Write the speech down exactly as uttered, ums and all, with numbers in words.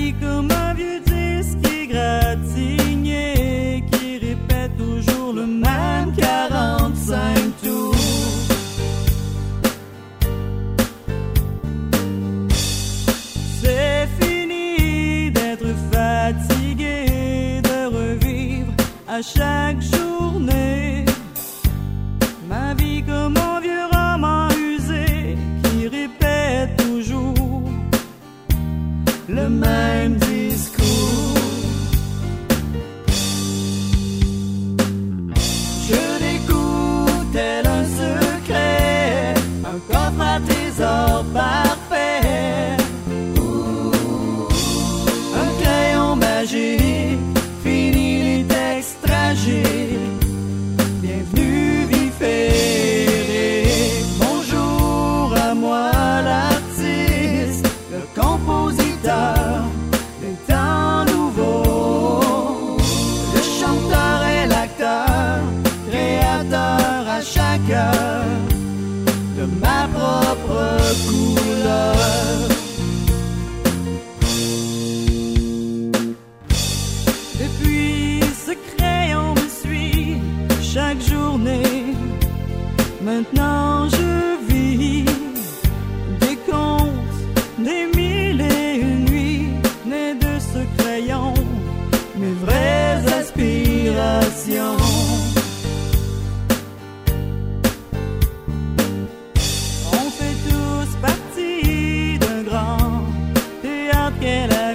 vie comme un vieux disque égratigné qui répète toujours le même quarante-cinq tours. C'est fini d'être fatigué de revivre à chaque journée ma vie comme un vieux roman usé qui répète toujours le même discours. Je découvre tel un secret, un coffre à trésor parfait, un crayon magique, fini les textes tragiques, bienvenue vie féerique. Bonjour à moi l'artiste, le compositeur des temps nouveaux, le chanteur et l'acteur, créateur à chaque heure de ma propre couleur. Depuis ce crayon me suit chaque journée, maintenant je vis des contes, des mille et une nuits, nées de ce crayon, mes vraies aspirations. On fait tous partie d'un grand théâtre qu'est la